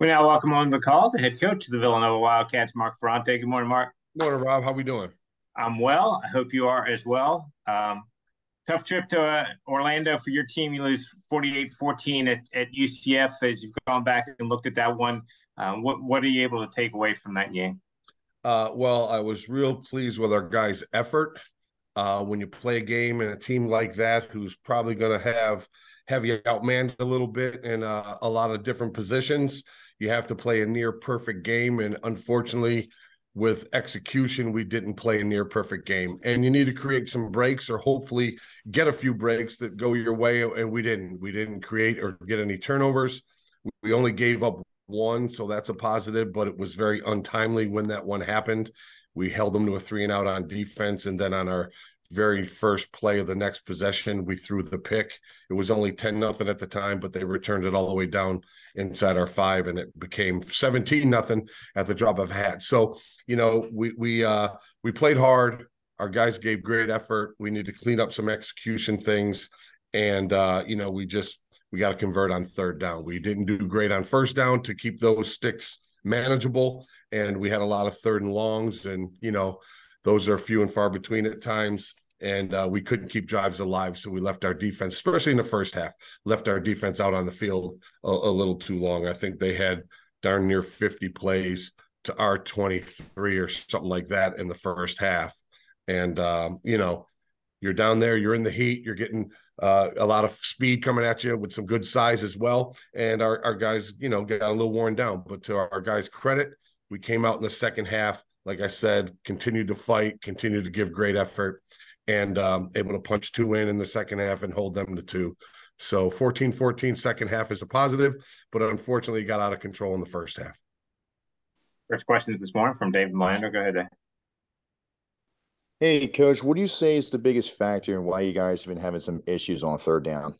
We now welcome on the call the head coach of the Villanova Wildcats, Mark Ferrante. Good morning, Mark. Morning, Rob. How we doing? I'm well. I hope you are as well. Tough trip to Orlando for your team. You lose 48-14 at UCF as you've gone back and looked at that one. What are you able to take away from that game? Well, I was real pleased with our guys' effort. When you play a game and a team like that, who's probably going to have you outmanned a little bit in a lot of different positions, you have to play a near perfect game. And unfortunately, with execution, we didn't play a near perfect game. And you need to create some breaks or hopefully get a few breaks that go your way. And we didn't. We didn't create or get any turnovers. We only gave up one, so that's a positive, but it was very untimely when that one happened. We held them to a 3-and-out on defense, and then on our very first play of the next possession, we threw the pick. It was only 10-0 at the time, but they returned it all the way down inside our 5, and it became 17-0 at the drop of a hat. So, we played hard. Our guys gave great effort. We need to clean up some execution things, and we got to convert on third down. We didn't do great on first down to keep those sticks manageable, and we had a lot of third and longs, and those are few and far between at times. And we couldn't keep drives alive, so we left our defense, especially in the first half, left our defense out on the field a little too long. I think they had darn near 50 plays to our 23 or something like that in the first half. And you're down there, you're in the heat, you're getting a lot of speed coming at you with some good size as well. And our guys, got a little worn down. But to our guys' credit, we came out in the second half, like I said, continued to fight, continued to give great effort, and able to punch 2 in the second half and hold them to 2. So 14-14 second half is a positive, but unfortunately got out of control in the first half. First questions this morning from David Melander. Go ahead, Dave. Hey, Coach, what do you say is the biggest factor in why you guys have been having some issues on third down?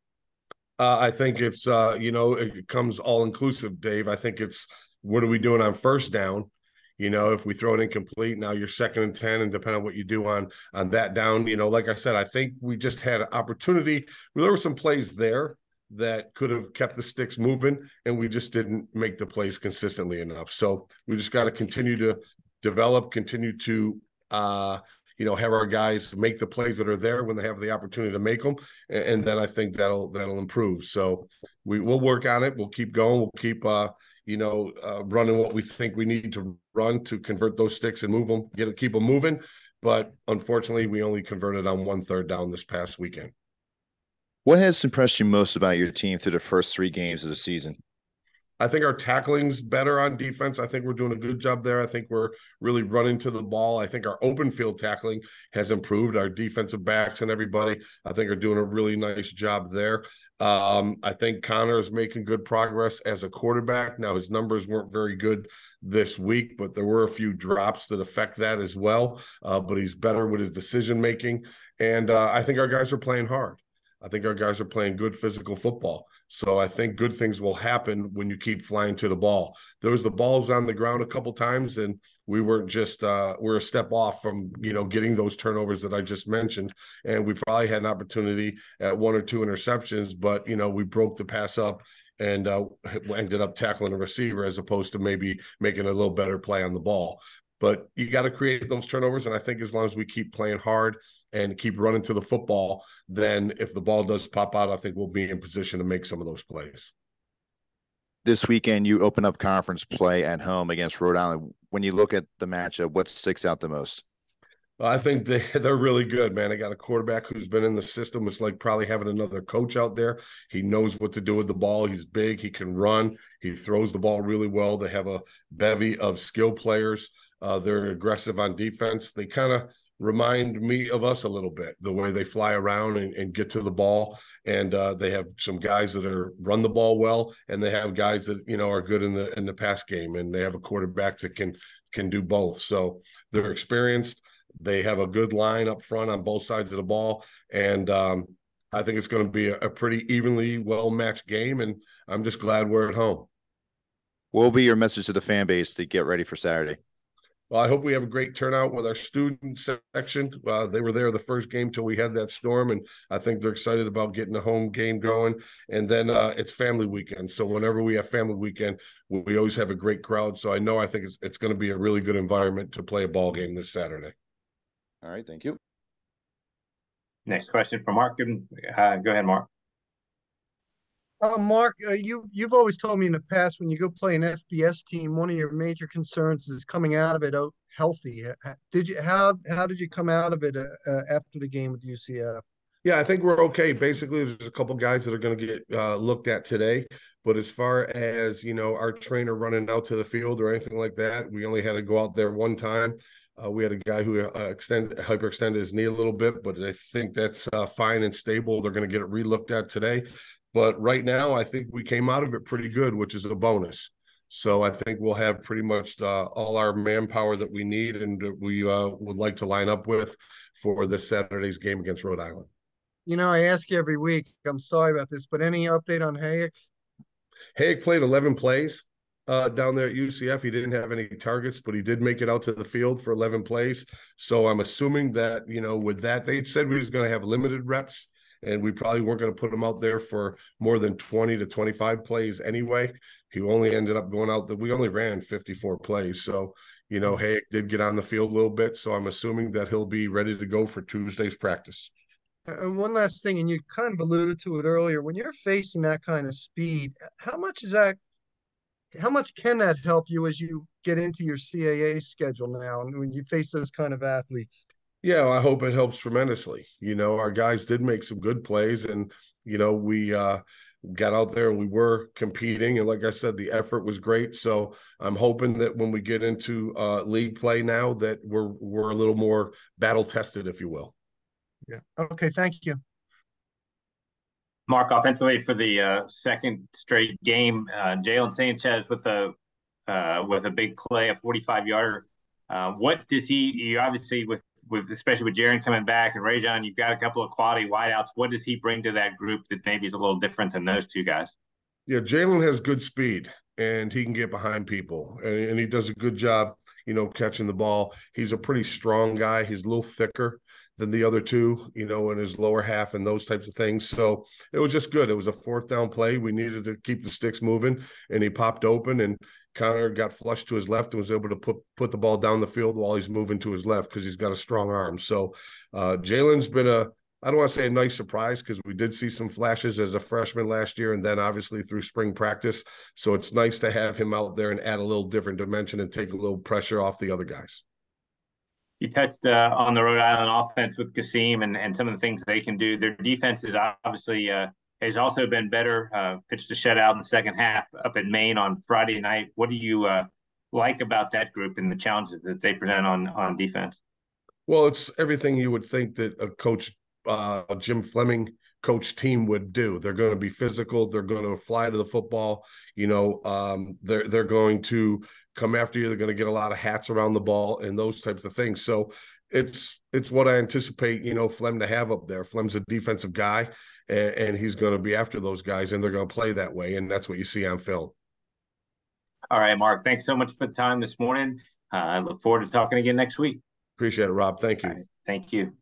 I think it's, it comes all inclusive, Dave. I think it's what are we doing on first down? If we throw it incomplete, now you're 2nd and 10, and depending on what you do on that down, like I said, I think we just had an opportunity. There were some plays there that could have kept the sticks moving, and we just didn't make the plays consistently enough. So we just got to continue to develop, continue to have our guys make the plays that are there when they have the opportunity to make them, and then I think that'll improve. So we'll work on it. We'll keep going. We'll keep running what we think we need to run to convert those sticks and move them, keep them moving. But unfortunately, we only converted on 1 third down this past weekend. What has impressed you most about your team through the first 3 games of the season? I think our tackling's better on defense. I think we're doing a good job there. I think we're really running to the ball. I think our open field tackling has improved. Our defensive backs and everybody, I think, are doing a really nice job there. I think Connor is making good progress as a quarterback. Now, his numbers weren't very good this week, but there were a few drops that affect that as well. But he's better with his decision-making. And I think our guys are playing hard. I think our guys are playing good physical football. So I think good things will happen when you keep flying to the ball. There was the balls on the ground a couple times, and we weren't just we're a step off from getting those turnovers that I just mentioned. And we probably had an opportunity at 1 or 2 interceptions, but we broke the pass up and ended up tackling a receiver as opposed to maybe making a little better play on the ball. But you got to create those turnovers, and I think as long as we keep playing hard and keep running to the football, then if the ball does pop out, I think we'll be in position to make some of those plays. This weekend, you open up conference play at home against Rhode Island. When you look at the matchup, what sticks out the most? I think they're really good, man. They got a quarterback who's been in the system. It's like probably having another coach out there. He knows what to do with the ball. He's big. He can run. He throws the ball really well. They have a bevy of skill players. They're aggressive on defense. They kind of remind me of us a little bit, the way they fly around and get to the ball. And they have some guys that run the ball well, and they have guys that are good in the pass game, and they have a quarterback that can do both. So they're experienced. They have a good line up front on both sides of the ball, and I think it's going to be a pretty evenly well-matched game, and I'm just glad we're at home. What will be your message to the fan base to get ready for Saturday? Well, I hope we have a great turnout with our student section. They were there the first game till we had that storm, and I think they're excited about getting the home game going. And then it's family weekend, so whenever we have family weekend, we always have a great crowd. So I think it's going to be a really good environment to play a ball game this Saturday. All right, thank you. Next question for Mark. Go ahead, Mark. Mark, you've always told me in the past when you go play an FBS team, one of your major concerns is coming out of it out healthy. How did you come out of it after the game with UCF? Yeah, I think we're okay. Basically, there's a couple guys that are going to get looked at today. But as far as, our trainer running out to the field or anything like that, we only had to go out there one time. We had a guy who hyperextended his knee a little bit, but I think that's fine and stable. They're going to get it re-looked at today. But right now, I think we came out of it pretty good, which is a bonus. So I think we'll have pretty much all our manpower that we need and we would like to line up with for this Saturday's game against Rhode Island. I ask you every week. I'm sorry about this, but any update on Hayek? Hayek played 11 plays down there at UCF. He didn't have any targets, but he did make it out to the field for 11 plays. So I'm assuming that, with that, they said we was going to have limited reps, and we probably weren't going to put him out there for more than 20 to 25 plays anyway. He only ended up going out we only ran 54 plays. So, Hayek did get on the field a little bit. So I'm assuming that he'll be ready to go for Tuesday's practice. And one last thing, and you kind of alluded to it earlier, when you're facing that kind of speed, how much can that help you as you get into your CAA schedule now and when you face those kind of athletes? Yeah, well, I hope it helps tremendously. Our guys did make some good plays, and we got out there and we were competing, and like I said, the effort was great. So I'm hoping that when we get into league play now, that we're a little more battle tested, if you will. Yeah. Okay. Thank you. Mark, offensively for the second straight game, Jalen Sanchez with a big play, a 45-yarder. What does he obviously with especially with Jaron coming back and Rajon, you've got a couple of quality wideouts. What does he bring to that group that maybe is a little different than those two guys? Yeah, Jalen has good speed and he can get behind people and he does a good job, catching the ball. He's a pretty strong guy. He's a little thicker than the other two, in his lower half and those types of things. So it was just good. It was a fourth down play. We needed to keep the sticks moving, and he popped open, and Connor got flushed to his left and was able to put the ball down the field while he's moving to his left because he's got a strong arm. So Jalen's been I don't want to say a nice surprise because we did see some flashes as a freshman last year and then obviously through spring practice. So it's nice to have him out there and add a little different dimension and take a little pressure off the other guys. You touched on the Rhode Island offense with Kasim and some of the things they can do. Their defense is obviously has also been better. Pitched a shutout in the second half up in Maine on Friday night. What do you like about that group and the challenges that they present on defense? Well, it's everything you would think that a coach, Jim Fleming coach team would do. They're going to be physical. They're going to fly to the football. They're going to come after you. They're going to get a lot of hats around the ball and those types of things. So it's what I anticipate, Flem to have up there. Flem's a defensive guy, and he's going to be after those guys, and they're going to play that way. And that's what you see on film. All right, Mark, thanks so much for the time this morning. I look forward to talking again next week. Appreciate it, Rob. Thank you. Right, thank you.